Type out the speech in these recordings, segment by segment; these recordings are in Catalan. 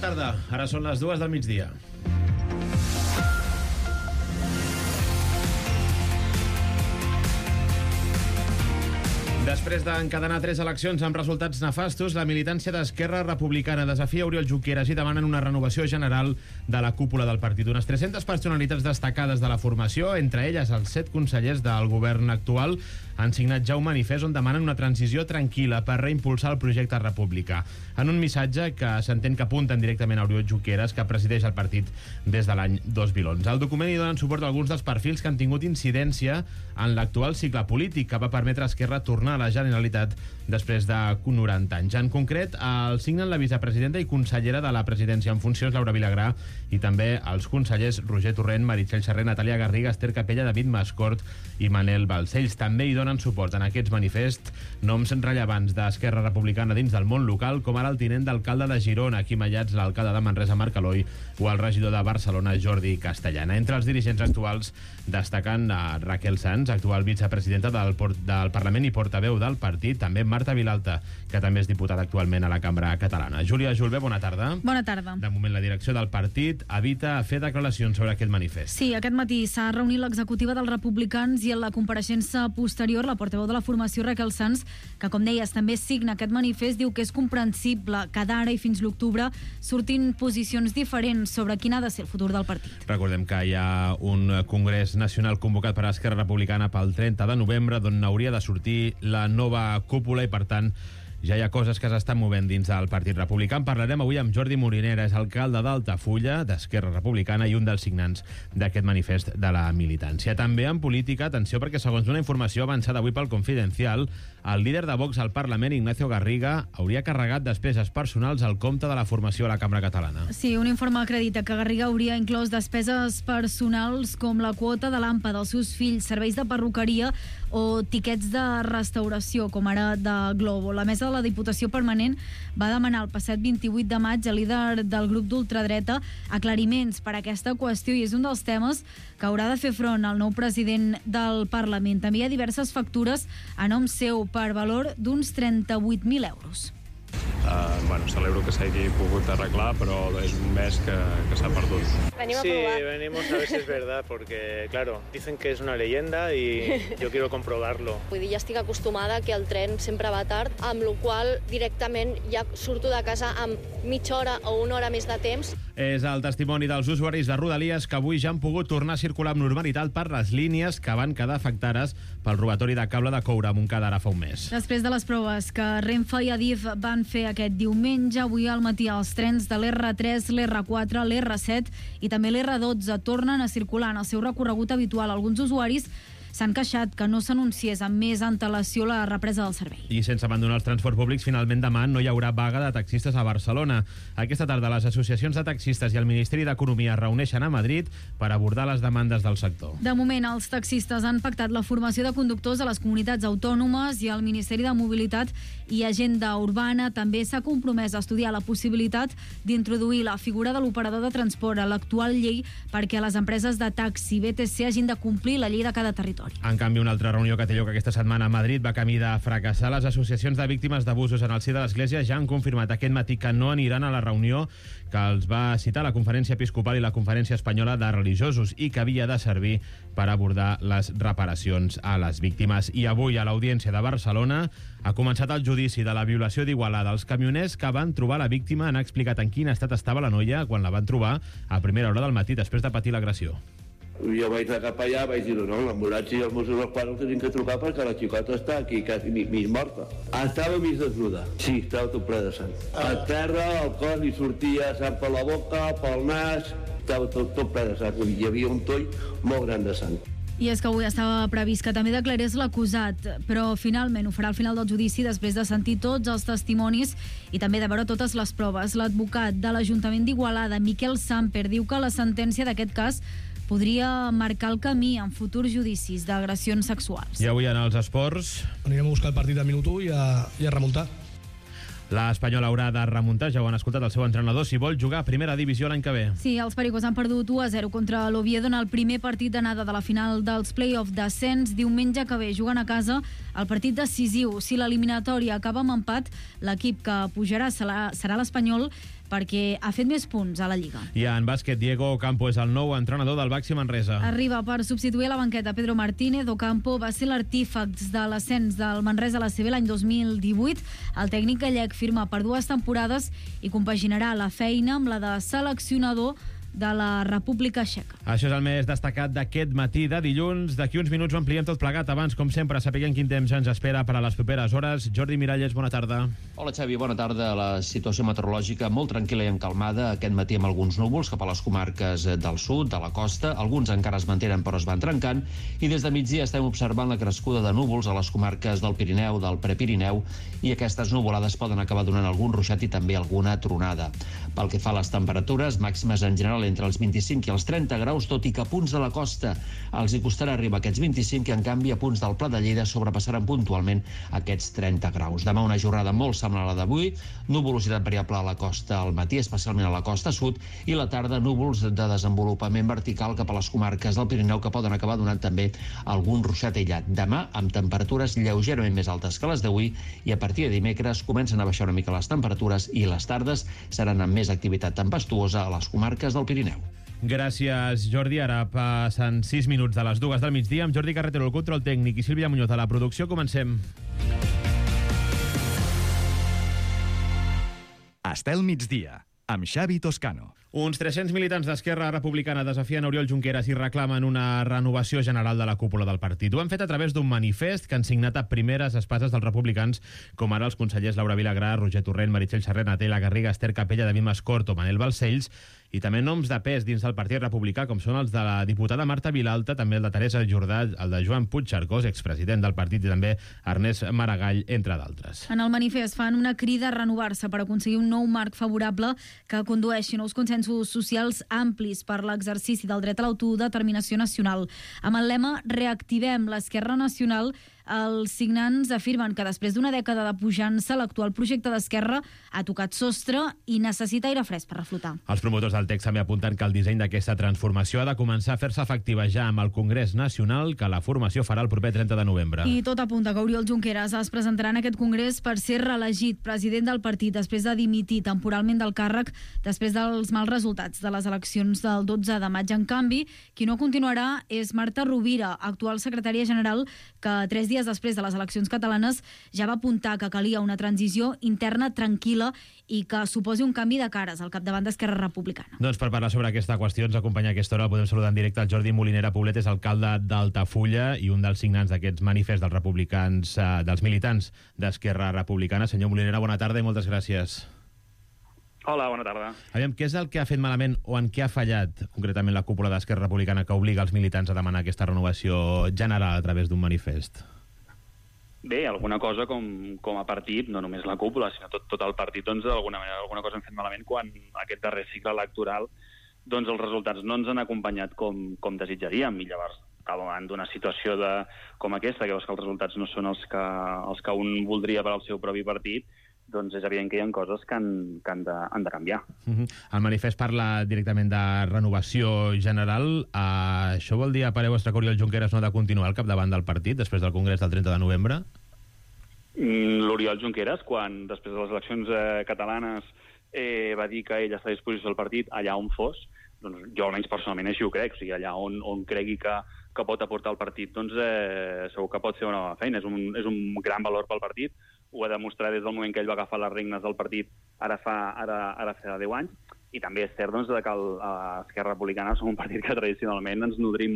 tarda. Ara són les 2 del migdia. Després d'encadenar 3 eleccions amb resultats nefastos, la militància d'Esquerra Republicana desafia Oriol Junqueras i demanen una renovació general de la cúpula del partit. Unes 300 personalitats destacades de la formació, entre elles els 7 consellers del govern actual, han signat ja un manifest on demanen una transició tranquil·la per reimpulsar el projecte republicà. En un missatge que s'entén que apunten directament a Oriol Junqueras, que presideix el partit des de l'any 2011. Al document hi donen suport a alguns dels perfils que han tingut incidència en l'actual cicle polític, que va permetre a Esquerra tornar a la Generalitat després de 90 anys. En concret, el signen la vicepresidenta i consellera de la presidència en funcions, Laura Vilagrà, i també els consellers Roger Torrent, Meritxell Serret, Natàlia Garriga, Esther Capella, David Mascort i Manel Balcells. També hi donen suport en aquests manifests noms rellevants d'Esquerra Republicana dins del món local, com ara el tinent d'alcalde de Girona, Quim Ayats, l'alcalde de Manresa, Marc Aloi, o el regidor de Barcelona, Jordi Castellana. Entre els dirigents actuals destaquen Raquel Sanz, actual vicepresidenta del Parlament i portaveu del partit, també Marta Vilalta, que també és diputada actualment a la Cambra Catalana. Júlia Julbé, bona tarda. Bona tarda. De moment la direcció del partit evita fer declaracions sobre aquest manifest. Sí, aquest matí s'ha reunit l'executiva dels republicans i en la compareixença posterior la portaveu de la formació, Raquel Sanz, que com deies també signa aquest manifest, diu que és comprensible que d'ara i fins l'octubre surtin posicions diferents sobre quin ha de ser el futur del partit. Recordem que hi ha un congrés nacional convocat per Esquerra Republicana pel 30 de novembre, d'on hauria de sortir la nova cúpula i, per tant, ja hi ha coses que s'estan movent dins del Partit Republicà. En parlarem avui amb Jordi Molinera, és alcalde d'Altafulla, d'Esquerra Republicana, i un dels signants d'aquest manifest de la militància. També en política, atenció, perquè segons una informació avançada avui pel Confidencial, el líder de Vox al Parlament, Ignacio Garriga, hauria carregat despeses personals al compte de la formació a la Cambra Catalana. Sí, un informe acredita que Garriga hauria inclòs despeses personals com la quota de l'AMPA dels seus fills, serveis de perruqueria o tiquets de restauració, com ara de Globo. La mesa de la Diputació Permanent va demanar el passat 28 de maig al líder del grup d'ultradreta aclariments per a aquesta qüestió, i és un dels temes que haurà de fer front al nou president del Parlament. També hi ha diverses factures a nom seu per valor d'uns 38.000 euros. Celebro que s'hagi pogut arreglar, però és un mes que s'ha perdut. Venimos a probar. Sí, venimos a ver si es verdad, porque, claro, dicen que es una leyenda y yo quiero comprobarlo. Vull dir, ja estic acostumada que el tren sempre va tard, amb la qual directament ja surto de casa amb mitja hora o una hora més de temps. És el testimoni dels usuaris de Rodalies que avui ja han pogut tornar a circular amb normalitat per les línies que van quedar afectades pel robatori de cable de coure a Montcada ara fa un mes. Després de les proves que Renfe i Adif van fer aquest diumenge, avui al matí els trens de l'R3, l'R4, l'R7 i també l'R12 tornen a circular en el seu recorregut habitual. Alguns usuaris s'han queixat que no s'anunciés amb més antelació la represa del servei. I sense abandonar els transports públics, finalment demà no hi haurà vaga de taxistes a Barcelona. Aquesta tarda les associacions de taxistes i el Ministeri d'Economia es reuneixen a Madrid per abordar les demandes del sector. De moment, els taxistes han pactat la formació de conductors a les comunitats autònomes i el Ministeri de Mobilitat i Agenda Urbana també s'ha compromès a estudiar la possibilitat d'introduir la figura de l'operador de transport a l'actual llei perquè les empreses de taxi BTC hagin de complir la llei de cada territori. En canvi, una altra reunió que té lloc aquesta setmana a Madrid va camí de fracassar. Les associacions de víctimes d'abusos en el si de l'Església ja han confirmat aquest matí que no aniran a la reunió que els va citar la Conferència Episcopal i la Conferència Espanyola de Religiosos i que havia de servir per abordar les reparacions a les víctimes. I avui, a l'Audiència de Barcelona, ha començat el judici de la violació d'Igualada. Els camioners que van trobar la víctima han explicat en quin estat estava la noia quan la van trobar a primera hora del matí després de patir l'agressió. Jo vaig anar cap allà, vaig dir, no, l'ambulància i els Mossos d'Esquadra tenim que trucar perquè la xicota està aquí, quasi mig morta. Estava mig desnuda. Sí, estava tot ple de sang. A terra, el cos li sortia sang per la boca, pel nas, estava tot ple de sang. Hi havia un toll molt gran de sang. I és que avui estava previst que també declarés l'acusat, però finalment ho farà al final del judici després de sentir tots els testimonis i també de veure totes les proves. L'advocat de l'Ajuntament d'Igualada, Miquel Samper, diu que la sentència d'aquest cas podria marcar el camí en futurs judicis d'agressions sexuals. I avui en els esports anirem a buscar el partit al minut 1 i a remuntar. L'Espanyol haurà de remuntar, ja ho han escoltat el seu entrenador, si vol jugar a primera divisió l'any que ve. Sí, els pericos han perdut 1-0 contra l'Oviedo en el primer partit d'anada de la final dels play-off d'ascens. Diumenge que ve juguen a casa el partit decisiu. Si l'eliminatòria acaba amb empat, l'equip que pujarà serà l'Espanyol, perquè ha fet més punts a la Lliga. I en bàsquet, Diego Ocampo és el nou entrenador del Baxi Manresa. Arriba per substituir a la banqueta Pedro Martínez. Ocampo va ser l'artífex de l'ascens del Manresa a la CB l'any 2018. El tècnic gallec firma per 2 temporades i compaginarà la feina amb la de seleccionador de la República Txeca. Això és el més destacat d'aquest matí de dilluns. D'aquí uns minuts ho ampliem tot plegat. Abans, com sempre, sapiguem quin temps ens espera per a les properes hores. Jordi Miralles, bona tarda. Hola, Xavi, bona tarda. La situació meteorològica molt tranquil·la i encalmada. Aquest matí amb alguns núvols cap a les comarques del sud, de la costa. Alguns encara es mantenen però es van trencant. I des de migdia estem observant la crescuda de núvols a les comarques del Pirineu, del Prepirineu, i aquestes nuvolades poden acabar donant algun ruixat i també alguna tronada. Pel que fa a les temperatures, màximes en general entre els 25 i els 30 graus, tot i que a punts de la costa els hi costarà arribar a aquests 25 i en canvi a punts del Pla de Lleida sobrepassaran puntualment aquests 30 graus. Demà una jornada molt semblant a la d'avui, nuvolositat variable a la costa al matí, especialment a la costa sud, i la tarda núvols de desenvolupament vertical cap a les comarques del Pirineu que poden acabar donant també algun ruixat aïllat. Demà amb temperatures lleugerament més altes que les d'avui i a partir de dimecres comencen a baixar una mica les temperatures i les tardes seran amb més activitat tempestuosa a les comarques del Pirineu. Gràcies, Jordi. Ara passen 6 minuts de les 2 del migdia amb Jordi Carretero, el control tècnic, i Sílvia Muñoz a la producció. Comencem. Estel migdia, amb Xavi Toscano. Uns 300 militants d'Esquerra Republicana desafien Oriol Junqueras i reclamen una renovació general de la cúpula del partit. Ho han fet a través d'un manifest que han signat a primeres espases dels republicans, com ara els consellers Laura Vilagrà, Roger Torrent, Meritxell Serret, Natella Garriga, Esther Capella, David Mascort o Manel Balcells, i també noms de pes dins del Partit Republicà, com són els de la diputada Marta Vilalta, també el de Teresa Jordà, el de Joan Puigcercós, expresident del partit, i també Ernest Maragall, entre d'altres. En el manifest fan una crida a renovar-se per aconseguir un nou marc favorable que condueixi nous consensos socials amplis per l'exercici del dret a l'autodeterminació nacional. Amb el lema Reactivem l'esquerra nacional, els signants afirmen que després d'una dècada de pujança, l'actual projecte d'Esquerra ha tocat sostre i necessita aire fresc per reflotar. Els promotors del text també apunten que el disseny d'aquesta transformació ha de començar a fer-se efectiva ja amb el Congrés Nacional, que la formació farà el proper 30 de novembre. I tot apunta que Oriol Junqueras es presentarà en aquest congrés per ser reelegit president del partit després de dimitir temporalment del càrrec després dels mals resultats de les eleccions del 12 de maig. En canvi, qui no continuarà és Marta Rovira, actual secretària general, que 3 dies després de les eleccions catalanes ja va apuntar que calia una transició interna tranquil·la i que suposi un canvi de cares al capdavant d'Esquerra Republicana. Doncs per parlar sobre aquesta qüestió ens acompanya a aquesta hora, podem saludar en directe el Jordi Molinera Poblet, és alcalde d'Altafulla i un dels signants d'aquests manifests dels republicans, dels militants d'Esquerra Republicana. Senyor Molinera, bona tarda i moltes gràcies. Hola, bona tarda. Aviam, què és el que ha fet malament o en què ha fallat concretament la cúpula d'Esquerra Republicana que obliga els militants a demanar aquesta renovació general a través d'un manifest? Bé, alguna cosa com a partit, no només la cúpula, sinó tot el partit, doncs d'alguna manera alguna cosa hem fet malament quan aquest darrer cicle electoral doncs els resultats no ens han acompanyat com desitjaríem, i llavors davant d'una situació com aquesta, que veus que els resultats no són els que un voldria per al seu propi partit, doncs és evident que hi ha coses que han de canviar. El manifest parla directament de renovació general. Això vol dir, a parer vostre, que Oriol Junqueras no ha de continuar al capdavant del partit després del congrés del 30 de novembre? L'Oriol Junqueras, quan després de les eleccions catalanes va dir que ell està a disposició del partit allà on fos, doncs jo almenys personalment així ho crec, o sigui, allà on cregui que pot aportar al partit, doncs segur que pot fer una nova feina. És un gran valor pel partit, ho ha demostrat des del moment que ell va agafar les regnes del partit ara fa 10 anys, i també és cert doncs, que Esquerra Republicana som un partit que tradicionalment ens nodrim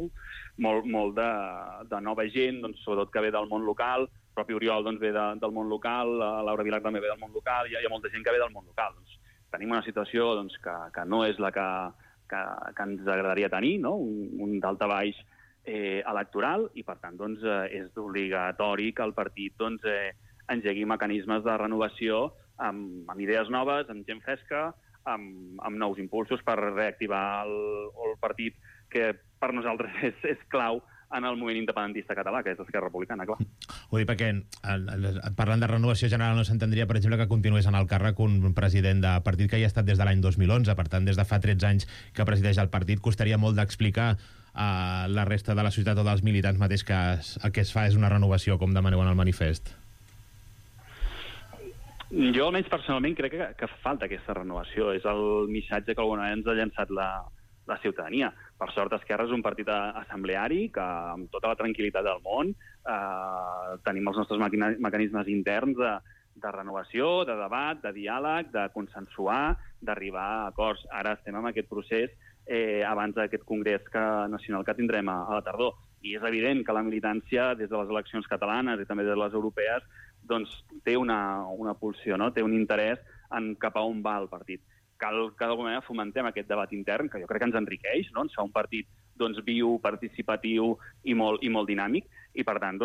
molt de nova gent, doncs, sobretot que ve del món local. El propi Oriol doncs, ve del món local, Laura Vilac també ve del món local, hi ha molta gent que ve del món local. Doncs, tenim una situació doncs, que no és la que ens agradaria tenir, no? Un daltabaix electoral, i per tant doncs, és obligatori que el partit doncs, engegui mecanismes de renovació amb idees noves, amb gent fresca, amb nous impulsos per reactivar el partit, que per nosaltres és clau en el moviment independentista català, que és l'Esquerra Republicana, clar. Ho dic perquè, parlant de renovació general, no s'entendria, per exemple, que continués en el càrrec un president de partit que hi ha estat des de l'any 2011, per tant, des de fa 13 anys que presideix el partit. Costaria molt d'explicar a la resta de la societat o dels militants mateix que el que es fa és una renovació, com demaneu en el manifest. Jo, almenys personalment, crec que falta aquesta renovació. És el missatge que alguna vegada ens ha llançat la ciutadania. Per sort, Esquerra és un partit assembleari que, amb tota la tranquil·litat del món, tenim els nostres mecanismes interns de renovació, de debat, de diàleg, de consensuar, d'arribar a acords. Ara estem en aquest procés abans d'aquest congrés nacional que tindrem a la tardor. I és evident que la militància, des de les eleccions catalanes i també de les europees, doncs té una pulsió, no? Té un interès en cap a on va el partit. Cal que d'alguna manera fomentem aquest debat intern, que jo crec que ens enriqueix, no? Ens fa un partit viu, participatiu i molt dinàmic, i per tant,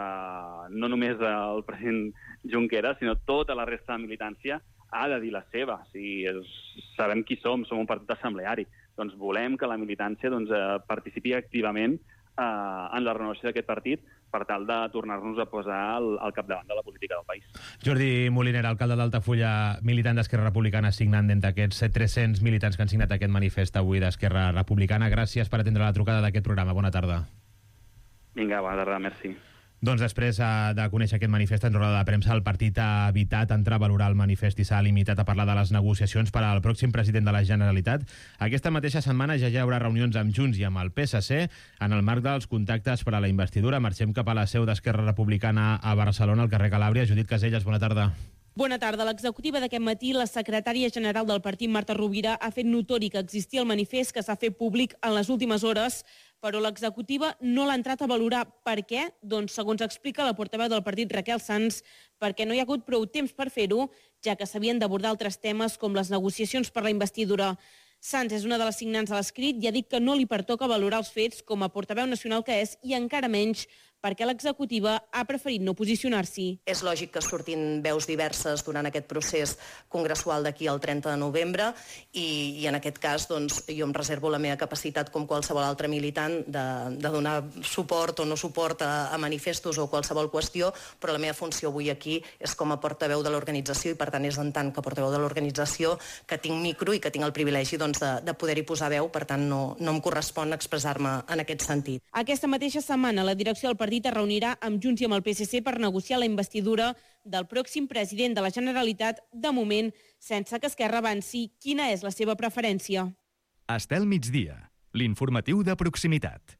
no només el president Junqueras, sinó tota la resta de militància ha de dir la seva. Sabem qui som un partit assembleari. Doncs volem que la militància participi activament en la renovació d'aquest partit per tal de tornar-nos a posar al capdavant de la política del país. Jordi Molinera, alcalde d'Altafulla, militant d'Esquerra Republicana, signant d'entre aquests 300 militants que han signat aquest manifest avui d'Esquerra Republicana. Gràcies per atendre la trucada d'aquest programa. Bona tarda. Vinga, bona tarda, merci. Doncs després de conèixer aquest manifest en roda de premsa, el partit ha evitat entrar a valorar el manifest i s'ha limitat a parlar de les negociacions per al pròxim president de la Generalitat. Aquesta mateixa setmana ja hi haurà reunions amb Junts i amb el PSC en el marc dels contactes per a la investidura. Marxem cap a la seu d'Esquerra Republicana a Barcelona, al carrer Calàbria. Judit Casellas, bona tarda. Bona tarda. L'executiva d'aquest matí, la secretària general del partit, Marta Rovira, ha fet notori que existia el manifest que s'ha fet públic en les últimes hores, però l'executiva no l'ha entrat a valorar. Per què? Doncs, segons explica la portaveu del partit, Raquel Sans, perquè no hi ha hagut prou temps per fer-ho, ja que s'havien d'abordar altres temes com les negociacions per la investidura. Sans és una de les signants de l'escrit i ha dit que no li pertoca valorar els fets com a portaveu nacional que és, i encara menys perquè l'executiva ha preferit no posicionar-s'hi. És lògic que surtin veus diverses durant aquest procés congressual d'aquí al 30 de novembre i en aquest cas doncs, jo em reservo la meva capacitat com qualsevol altre militant de donar suport o no suport a manifestos o qualsevol qüestió, però la meva funció avui aquí és com a portaveu de l'organització i per tant és en tant que portaveu de l'organització que tinc micro i que tinc el privilegi de poder-hi posar veu, per tant no em correspon expressar-me en aquest sentit. Aquesta mateixa setmana la direcció del partit es reunirà amb Junts i amb el PSC per negociar la investidura del pròxim president de la Generalitat, de moment sense que Esquerra avanci quina és la seva preferència. Estel migdia, l'informatiu de proximitat.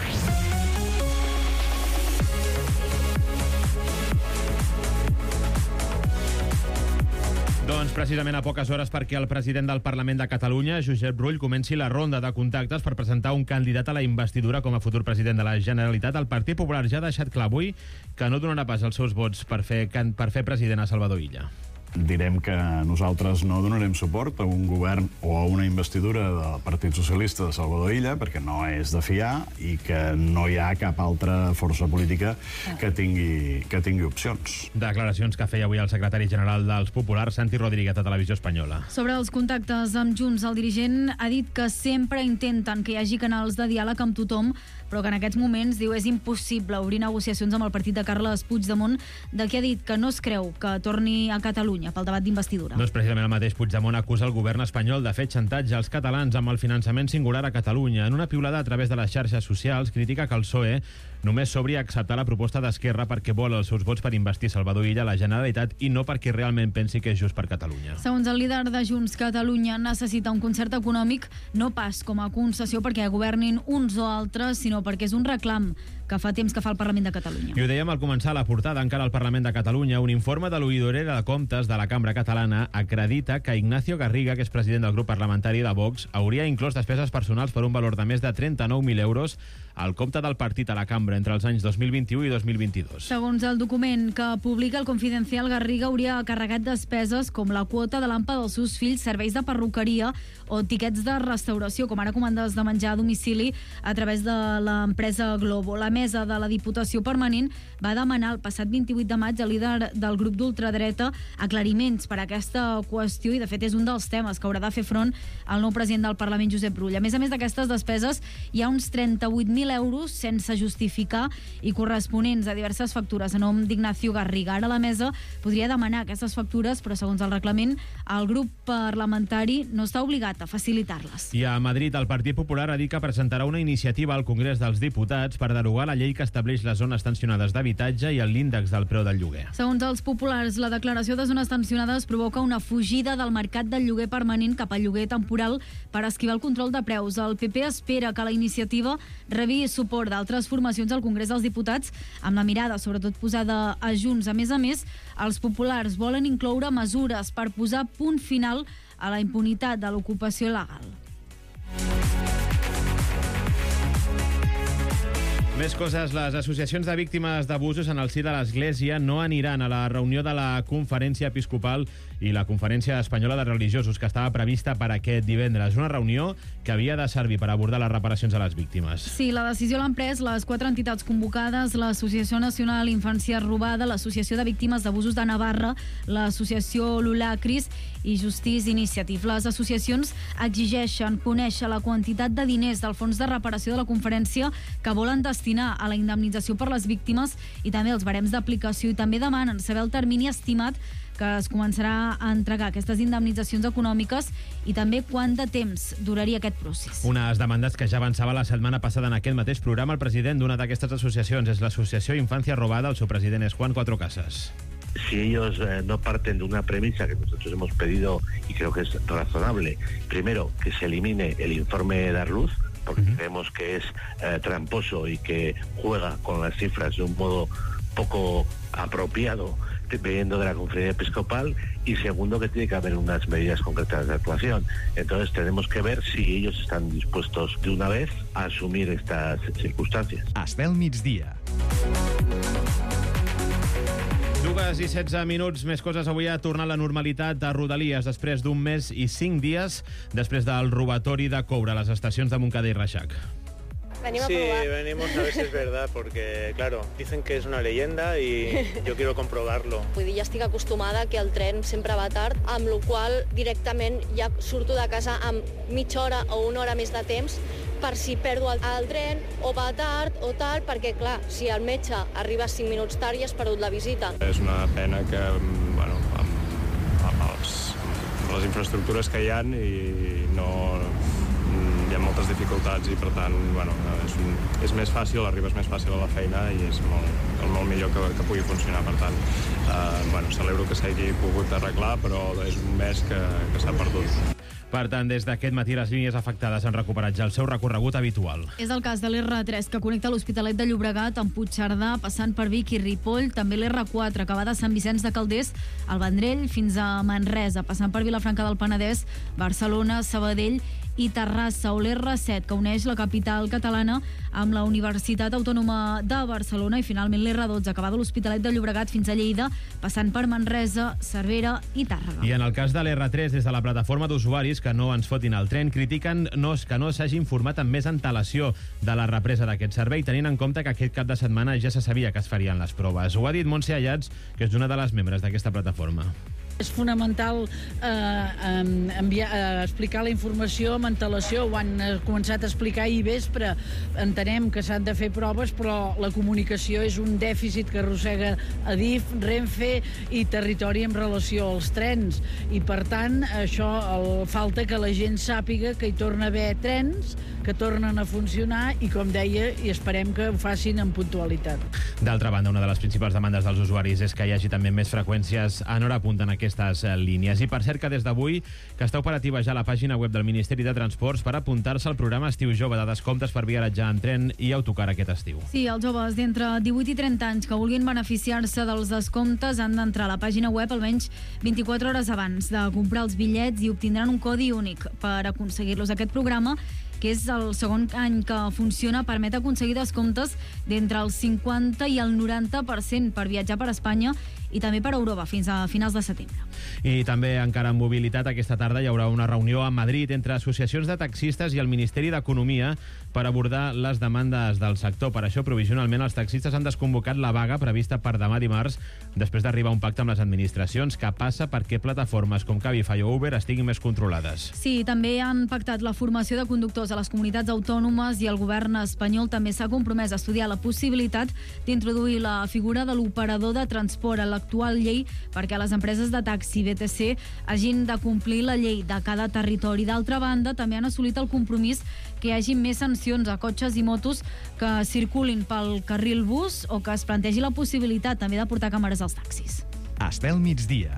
Doncs precisament a poques hores perquè el president del Parlament de Catalunya, Josep Rull, comenci la ronda de contactes per presentar un candidat a la investidura com a futur president de la Generalitat. El Partit Popular ja ha deixat clar avui que no donarà pas els seus vots per fer president a Salvador Illa. Direm que nosaltres no donarem suport a un govern o a una investidura del Partit Socialista de Salvador Illa perquè no és de fiar i que no hi ha cap altra força política que tingui opcions. Declaracions que feia avui el secretari general dels Populars, Santi Rodríguez, a Televisió Espanyola. Sobre els contactes amb Junts, el dirigent ha dit que sempre intenten que hi hagi canals de diàleg amb tothom, però que en aquests moments, diu, és impossible obrir negociacions amb el partit de Carles Puigdemont, del que ha dit que no es creu que torni a Catalunya pel debat d'investidura. Doncs precisament el mateix Puigdemont acusa el govern espanyol de fer xantatge als catalans amb el finançament singular a Catalunya. En una piulada a través de les xarxes socials, critica que el PSOE només s'obri a acceptar la proposta d'Esquerra perquè vol els seus vots per investir Salvador Illa a la Generalitat i no perquè realment pensi que és just per Catalunya. Segons el líder de Junts, Catalunya necessita un concert econòmic no pas com a concessió perquè governin uns o altres, sinó perquè és un reclam que fa temps que fa el Parlament de Catalunya. I ho dèiem al començar la portada encara al Parlament de Catalunya. Un informe de l'Oïdorera de Comptes de la Cambra Catalana acredita que Ignacio Garriga, que és president del grup parlamentari de Vox, hauria inclòs despeses personals per un valor de més de 39.000 euros al compte del partit a la Cambra entre els anys 2021 i 2022. Segons el document que publica el Confidencial, Garriga hauria carregat despeses com la quota de l'AMPA dels seus fills, serveis de perruqueria o tiquets de restauració, com ara comandes de menjar a domicili a través de l'empresa Globo. La mesa de la Diputació Permanent va demanar el passat 28 de maig al líder del grup d'ultradreta aclariments per a aquesta qüestió i, de fet, és un dels temes que haurà de fer front el nou president del Parlament, Josep Rull. A més d'aquestes despeses, hi ha uns 38.000 euros sense justificar i corresponents a diverses factures a nom d'Ignacio Garriga. Ara la mesa podria demanar aquestes factures, però segons el reglament, el grup parlamentari no està obligat a facilitar-les. I a Madrid, el Partit Popular ha dit que presentarà una iniciativa al Congrés dels Diputats per derogar la llei que estableix les zones tensionades d'habitatge i l'índex del preu del lloguer. Segons els populars, la declaració de zones tensionades provoca una fugida del mercat del lloguer permanent cap al lloguer temporal per esquivar el control de preus. El PP espera que la iniciativa rebi suport d'altres formacions al Congrés dels Diputats, amb la mirada sobretot posada a Junts. A més, els populars volen incloure mesures per posar punt final a la impunitat de l'ocupació il·legal. Més coses. Les associacions de víctimes d'abusos en el si de l'Església no aniran a la reunió de la Conferència Episcopal i la Conferència Espanyola de Religiosos, que estava prevista per aquest divendres. Una reunió que havia de servir per abordar les reparacions a les víctimes. Sí, la decisió l'han pres les 4 entitats convocades: l'Associació Nacional Infància Robada, l'Associació de Víctimes d'Abusos de Navarra, l'Associació Lulacris i Justice Initiative. Les associacions exigeixen conèixer la quantitat de diners del fons de reparació de la conferència que volen destinar a la indemnització per les víctimes i també els barems d'aplicació, i també demanen saber el termini estimat que es començarà a entregar aquestes indemnitzacions econòmiques i també quant de temps duraria aquest procés. Unes demandes que ja avançava la setmana passada en aquest mateix programa. El president d'una d'aquestes associacions és l'Associació Infancia Robada. El seu president és Juan Cuatro Casas. Si ellos no parten de una premisa que nosotros hemos pedido y creo que es razonable, primero, que se elimine el informe Darluz, porque creemos que es tramposo y que juega con las cifras de un modo poco apropiado, dependiendo de la Conferencia Episcopal, y segundo, que tiene que haber unas medidas concretas de actuación. Entonces tenemos que ver si ellos están dispuestos de una vez a asumir estas circunstancias. Hasta el migdia. 2:16. Més coses. Avui ha tornat la normalitat a Rodalies després d'un mes i 5 dies després del robatori de coure a les estacions de Montcada i Reixac. Sí, venimos a ver si es verdad, porque, claro, dicen que es una leyenda y yo quiero comprobarlo. Vull dir, ja estic acostumada que el tren sempre va tard, amb la qual directament ja surto de casa amb mitja hora o una hora més de temps per si perdo el tren o va tard o tal, perquè, clar, si el metge arriba 5 minuts tard ja has perdut la visita. És una pena que, bueno, amb les infraestructures que hi ha i no... hi ha moltes dificultats i, per tant, bueno, és més fàcil, arribes més fàcil a la feina i és molt millor que pugui funcionar. Per tant, bueno, celebro que s'hagi pogut arreglar, però és un mes que s'ha perdut. Per tant, des d'aquest matí les línies afectades han recuperat ja el seu recorregut habitual. És el cas de l'R3, que connecta l'Hospitalet de Llobregat amb Puigcerdà, passant per Vic i Ripoll, també l'R4, que va de Sant Vicenç de Calders al Vendrell fins a Manresa, passant per Vilafranca del Penedès, Barcelona, Sabadell i Terrassa, o l'R7, que uneix la capital catalana amb la Universitat Autònoma de Barcelona, i finalment l'R12, que va de l'Hospitalet de Llobregat fins a Lleida, passant per Manresa, Cervera i Tàrrega. I en el cas de l'R3, des de la plataforma d'usuaris que no ens fotin el tren, critiquen que no s'hagi informat amb més antelació de la represa d'aquest servei, tenint en compte que aquest cap de setmana ja se sabia que es farien les proves. Ho ha dit Montse Ayats, que és una de les membres d'aquesta plataforma. És fonamental explicar la informació amb antelació. Ho han començat a explicar ahir vespre. Entenem que s'han de fer proves, però la comunicació és un dèficit que arrossega Adif, Renfe i Territori en relació als trens. I, per tant, això falta que la gent sàpiga que hi torna a haver trens, que tornen a funcionar i, com deia, i esperem que ho facin amb puntualitat. D'altra banda, una de les principals demandes dels usuaris és que hi hagi també més freqüències en hora punta en aquestes línies. I per cert que des d'avui que està operativa ja la pàgina web del Ministeri de Transports per apuntar-se al programa Estiu Jove de descomptes per viatjar en tren i autocar aquest estiu. Sí, els joves d'entre 18 i 30 anys que vulguin beneficiar-se dels descomptes han d'entrar a la pàgina web almenys 24 hores abans de comprar els bitllets i obtindran un codi únic per aconseguir-los. Aquest programa, que és el segon any que funciona, permet aconseguir descomptes d'entre el 50 i el 90% per viatjar per Espanya i també per Europa fins a finals de setembre. I també encara en mobilitat, aquesta tarda hi haurà una reunió a Madrid entre associacions de taxistes i el Ministeri d'Economia per abordar les demandes del sector. Per això, provisionalment, els taxistes han desconvocat la vaga prevista per demà dimarts després d'arribar a un pacte amb les administracions que passa perquè plataformes com Cabify o Uber estiguin més controlades. Sí, també han pactat la formació de conductors a les comunitats autònomes i el govern espanyol també s'ha compromès a estudiar la possibilitat d'introduir la figura de l'operador de transport a l'actual llei perquè les empreses de taxi BTC hagin de complir la llei de cada territori. D'altra banda, també han assolit el compromís que hi hagi més sancions a cotxes i motos que circulin pel carril bus o que es plantegi la possibilitat també de portar càmeres als taxis. Estel migdia.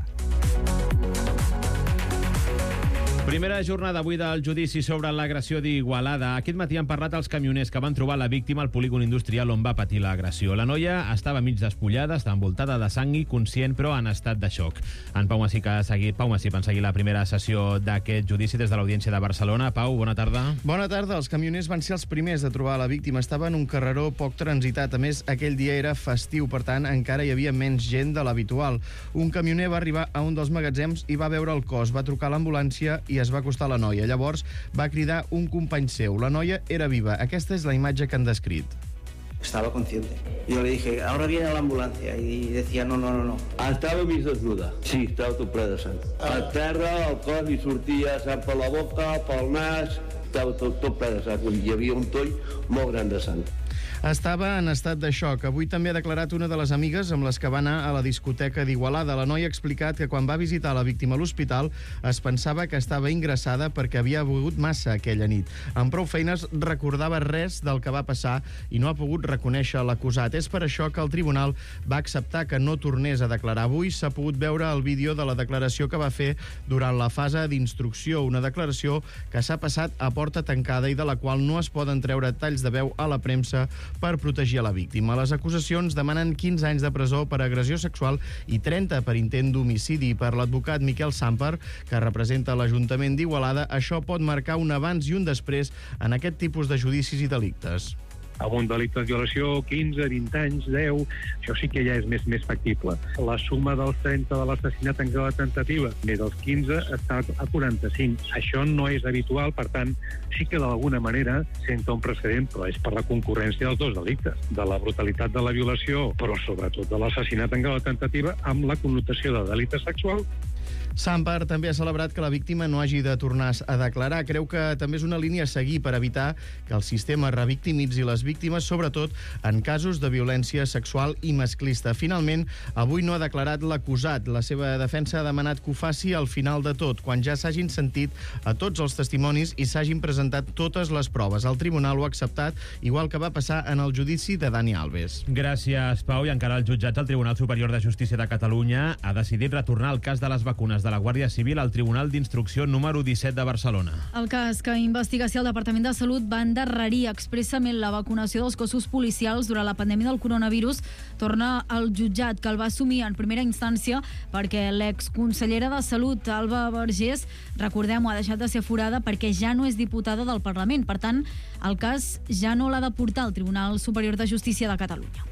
Primera jornada avui del judici sobre l'agressió d'Igualada. Aquest matí han parlat els camioners que van trobar la víctima al polígon industrial on va patir l'agressió. La noia estava mig despullada, està envoltada de sang i conscient, però en estat de xoc. En Pau Massip ha seguit la primera sessió d'aquest judici des de l'Audiència de Barcelona. Pau, bona tarda. Bona tarda. Els camioners van ser els primers de trobar la víctima. Estava en un carreró poc transitat. A més, aquell dia era festiu, per tant, encara hi havia menys gent de l'habitual. Un camioner va arribar a un dels magatzems i va veure el cos. Va trucar a l'ambulància i es va acostar a la noia. Llavors va cridar un company seu. La noia era viva. Aquesta és la imatge que han descrit. Estaba consciente. Yo le dije, ahora viene la ambulancia. Y decía, no. Estava mig desnuda. Sí, estava tot ple de sang. A terra, el cos li sortia sang per la boca, pel nas, estava tot ple de sang. Hi havia un toll molt gran de sang. Estava en estat de xoc. Avui també ha declarat una de les amigues amb les que va anar a la discoteca d'Igualada. La noia ha explicat que quan va visitar la víctima a l'hospital es pensava que estava ingressada perquè havia begut massa aquella nit. Amb prou feines recordava res del que va passar i no ha pogut reconèixer l'acusat. És per això que el tribunal va acceptar que no tornés a declarar. Avui s'ha pogut veure el vídeo de la declaració que va fer durant la fase d'instrucció, una declaració que s'ha passat a porta tancada i de la qual no es poden treure talls de veu a la premsa per protegir a la víctima. Les acusacions demanen 15 anys de presó per agressió sexual i 30 per intent d'homicidi. Per l'advocat Miquel Samper, que representa l'Ajuntament d'Igualada, això pot marcar un abans i un després en aquest tipus de judicis i delictes. Amb un delicte de violació, 15, 20 anys, 10, això sí que ja és més factible. La suma dels 30 de l'assassinat en grau de tentativa més els 15 està a 45. Això no és habitual, per tant, sí que d'alguna manera senta un precedent, però és per la concurrència dels dos delictes, de la brutalitat de la violació, però sobretot de l'assassinat en grau de tentativa amb la connotació de delicte sexual. Samper també ha celebrat que la víctima no hagi de tornar a declarar. Creu que també és una línia a seguir per evitar que el sistema revictimitzi les víctimes, sobretot en casos de violència sexual i masclista. Finalment, avui no ha declarat l'acusat. La seva defensa ha demanat que ho faci al final de tot, quan ja s'hagin sentit a tots els testimonis i s'hagin presentat totes les proves. El tribunal ho ha acceptat, igual que va passar en el judici de Dani Alves. Gràcies, Pau. I encara el jutjat del Tribunal Superior de Justícia de Catalunya ha decidit retornar el cas de les vacunes de la Guàrdia Civil al Tribunal d'Instrucció número 17 de Barcelona. El cas que investiga si el Departament de Salut va endarrerir expressament la vacunació dels cossos policials durant la pandèmia del coronavirus torna al jutjat, que el va assumir en primera instància perquè l'exconsellera de Salut, Alba Vergés, recordem-ho, ha deixat de ser aforada perquè ja no és diputada del Parlament. Per tant, el cas ja no l'ha de portar al Tribunal Superior de Justícia de Catalunya.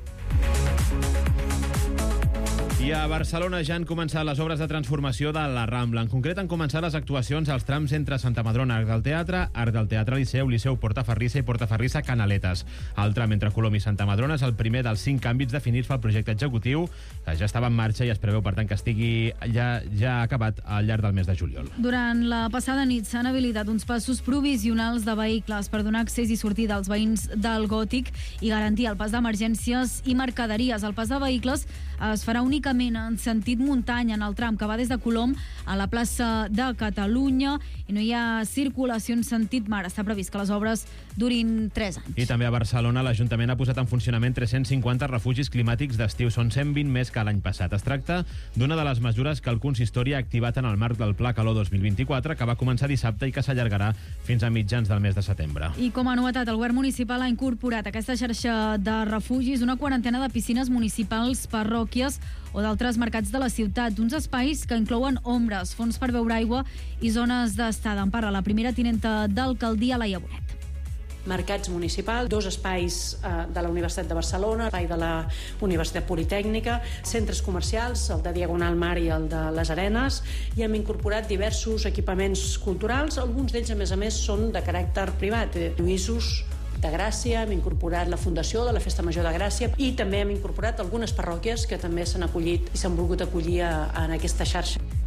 I a Barcelona ja han començat les obres de transformació de la Rambla. En concret, han començat les actuacions als trams entre Santa Madrona, Arc del Teatre Liceu, Liceu Portaferrissa i Portaferrissa Canaletes. El tram entre Colom i Santa Madrona és el primer dels 5 àmbits definits pel projecte executiu, que ja estava en marxa i es preveu, per tant, que estigui ja acabat al llarg del mes de juliol. Durant la passada nit s'han habilitat uns passos provisionals de vehicles per donar accés i sortida als veïns del Gòtic i garantir el pas d'emergències i mercaderies. El pas de vehicles es farà únicament en sentit muntanya en el tram que va des de Colom a la plaça de Catalunya i no hi ha circulació en sentit mar. Està previst que les obres durin 3 anys. I també a Barcelona l'Ajuntament ha posat en funcionament 350 refugis climàtics d'estiu. Són 120 més que l'any passat. Es tracta d'una de les mesures que el consistori ha activat en el marc del Pla Calor 2024, que va començar dissabte i que s'allargarà fins a mitjans del mes de setembre. I com a novetat, el govern municipal ha incorporat a aquesta xarxa de refugis una quarantena de piscines municipals, parròquies o d'altres mercats de la ciutat, uns espais que inclouen ombres, fons per beure aigua i zones d'estada. En parla la primera tinenta d'alcaldia, Laia Bonet. Mercats municipals, 2 espais de la Universitat de Barcelona, espai de la Universitat Politècnica, centres comercials, el de Diagonal Mar i el de les Arenes, i hem incorporat diversos equipaments culturals, alguns d'ells, a més, són de caràcter privat, Lluïsos de Gràcia, hem incorporat la Fundació de la Festa Major de Gràcia i també hem incorporat algunes parròquies que també s'han acollit i s'han volgut acollir en aquesta xarxa.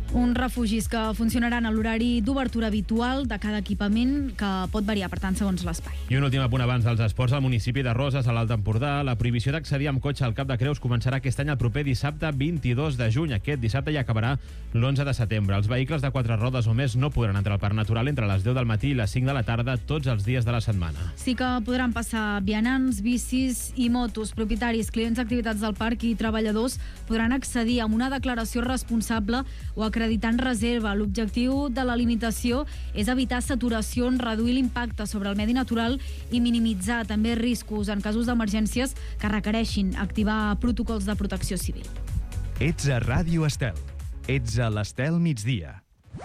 Uns refugis que funcionaran a l'horari d'obertura habitual de cada equipament, que pot variar, per tant, segons l'espai. I un últim apunt abans dels esports. Al municipi de Roses, a l'Alt Empordà, la prohibició d'accedir amb cotxe al Cap de Creus començarà aquest any el proper dissabte 22 de juny. Aquest dissabte ja acabarà l'11 de setembre. Els vehicles de 4 rodes o més no podran entrar al Parc Natural entre les 10 del matí i les 5 de la tarda tots els dies de la setmana. Sí que podran passar vianants, bicis i motos. Propietaris, clients d'activitats del parc i treballadors podran accedir amb una declaració responsable o acreditant reserva. L'objectiu de la limitació és evitar saturacions, reduir l'impacte sobre el medi natural i minimitzar també riscos en casos d'emergències que requereixin activar protocols de protecció civil. Ets a Ràdio Estel. Ets a l'Estel migdia.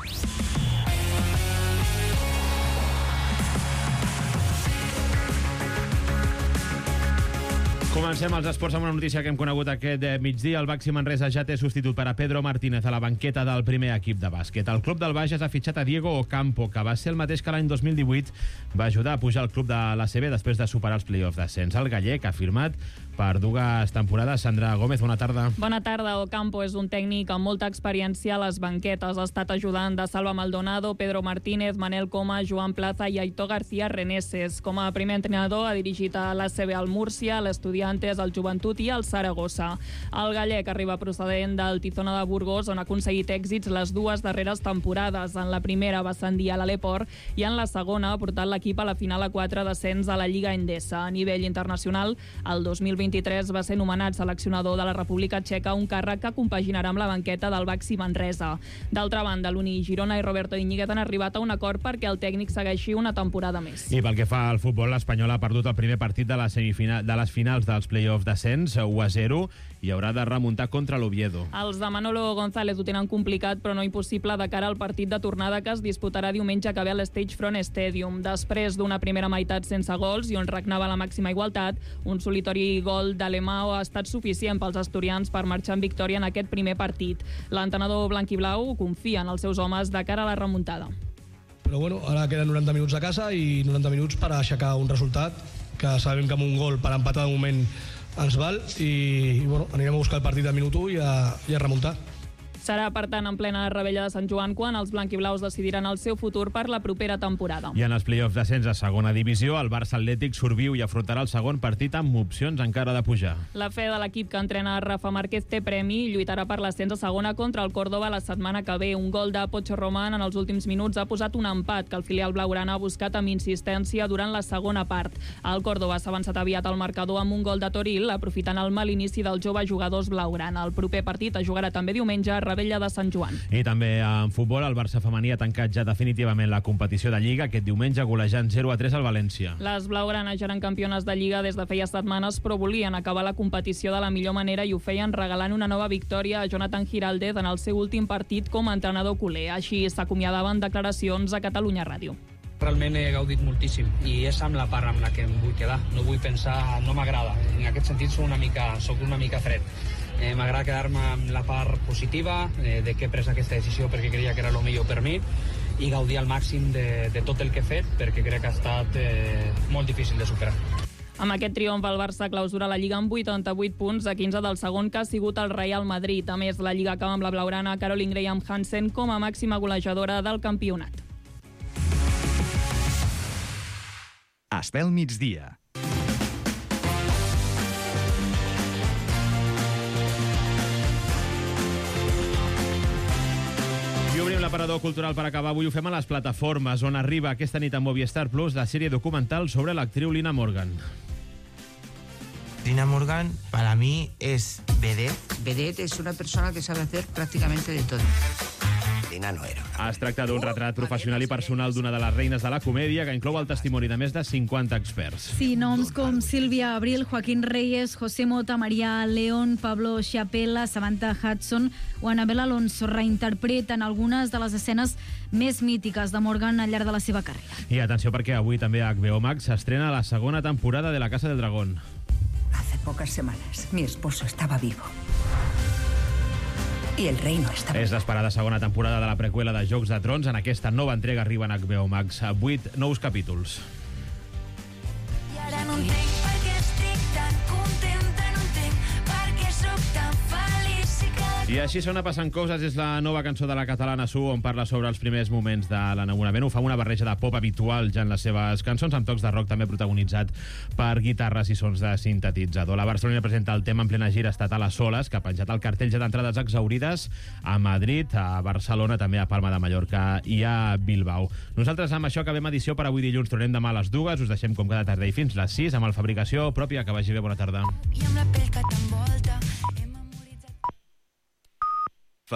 Comencem els esports amb una notícia que hem conegut aquest migdia. El Baxi Manresa ja té substitut per a Pedro Martínez a la banqueta del primer equip de bàsquet. El club del Bages ha fitxat a Diego Ocampo, que va ser el mateix que l'any 2018 va ajudar a pujar el club de l'ACB després de superar els play-offs d'ascens. El gallec ha firmat per 2 temporades. Sandra Gómez, bona tarda. Bona tarda. Ocampo és un tècnic amb molta experiència a les banquetes. Ha estat ajudant de Salva Maldonado, Pedro Martínez, Manel Coma, Joan Plaza i Aitor García Reneses. Com a primer entrenador ha dirigit a l'ACB al Múrcia, l'Estudiantes, el Joventut i el Saragossa. El gallec arriba procedent del Tizona de Burgos, on ha aconseguit èxits les 2 darreres temporades. En la primera va ascendir a l'Aleport i en la segona ha portat l'equip a la final a 4 d'ascens a la Lliga Endesa. A nivell internacional, el 2023 va ser nomenat seleccionador de la República Txeca, un càrrec que compaginarà amb la banqueta del Baxi Manresa. D'altra banda, l'Uni Girona i Roberto Íñiguez han arribat a un acord perquè el tècnic segueixi una temporada més. I pel que fa al futbol, l'Espanyol ha perdut el primer partit de les finals dels play-offs d'ascens, 1-0, i haurà de remuntar contra l'Oviedo. Els de Manolo González ho tenen complicat, però no impossible de cara al partit de tornada que es disputarà diumenge que ve a l'Stagefront Stadium. Després d'una primera meitat sense gols i on regnava la màxima igualtat, un solitori gol d'Alemão ha estat suficient pels asturians per marxar en victòria en aquest primer partit. L'entrenador blanquiblau confia en els seus homes de cara a la remuntada. Però bueno, ara queden 90 minuts a casa i 90 minuts per aixecar un resultat que sabem que amb un gol per empatar de moment ens val i bueno, anirem a buscar el partit al minut 1 i a remuntar. Serà, per tant, en plena Rebella de Sant Joan quan els blanquiblaus decidiran el seu futur per la propera temporada. I en els play-offs d'ascens a segona divisió, el Barça Atlètic surviu i afrontarà el segon partit amb opcions encara de pujar. La fe de l'equip que entrena Rafa Márquez té premi i lluitarà per l'ascens a segona contra el Córdoba la setmana que ve. Un gol de Pocho Román en els últims minuts ha posat un empat que el filial blaugrana ha buscat amb insistència durant la segona part. El Córdoba s'ha avançat aviat al marcador amb un gol de Toril, aprofitant el mal inici dels joves jugadors blaugrana. El proper partit es jugarà també diumenge a Rebella de Sant Joan. I també en futbol, el Barça femení ha tancat ja definitivament la competició de Lliga aquest diumenge golejant 0-3 al València. Les blaugranes ja eren campiones de Lliga des de feia setmanes, però volien acabar la competició de la millor manera i ho feien regalant una nova victòria a Jonathan Giraldez en el seu últim partit com a entrenador culer. Així s'acomiadaven declaracions a Catalunya Ràdio. Realment he gaudit moltíssim i és amb la part amb la que em vull quedar. No vull pensar, no m'agrada. En aquest sentit soc una mica fred. M'agrada quedar-me amb la part positiva de que he pres aquesta decisió perquè creia que era el millor per mi i gaudir al màxim de tot el que he fet perquè crec que ha estat molt difícil de superar. Amb aquest triomf, el Barça clausura la Lliga amb 88 punts a 15 del segon, que ha sigut el Real Madrid. A més, la Lliga acaba amb la blaugrana Caroline Graham Hansen com a màxima golejadora del campionat. Estel migdia. I obrim l'aparador cultural per acabar. Avui ho fem a les plataformes, on arriba aquesta nit a Movistar Plus la sèrie documental sobre l'actriu Lina Morgan. Lina Morgan para mí es vedette. Vedette es una persona que sabe hacer prácticamente de todo. Lina no era. Es tracta d'un retrat professional i personal d'una de les reines de la comèdia que inclou el testimoni de més de 50 experts. Sí, noms com Sílvia Abril, Joaquín Reyes, José Mota, María León, Pablo Chiapella, Samantha Hudson o Anabel Alonso reinterpreten algunes de les escenes més mítiques de Morgan al llarg de la seva carrera. I atenció perquè avui també a HBO Max s'estrena la segona temporada de La Casa del Dragón. Hace pocas semanas mi esposo estaba vivo. I el rei no està... És l'esperada segona temporada de la preqüela de Jocs de Trons. En aquesta nova entrega arriben a HBO Max 8 nous capítols. I ara no entenc per què estic tan contenta, no entenc per què sóc tan feliç i cada I així sona Passant coses, és la nova cançó de la catalana Su, on parla sobre els primers moments de l'enamorament. Ho fa una barreja de pop habitual ja en les seves cançons, amb tocs de rock també protagonitzat per guitarres i sons de sintetitzador. La Barcelona presenta el tema en plena gira estatal a soles, que ha penjat el cartell ja d'entrades exaurides a Madrid, a Barcelona, també a Palma de Mallorca i a Bilbao. Nosaltres amb això acabem edició per avui dilluns. Tornem demà a les 2, us deixem com cada tarda i fins les 6 amb el Fabricació Pròpia. Que vagi bé, bona tarda. I amb la pell que t'envolta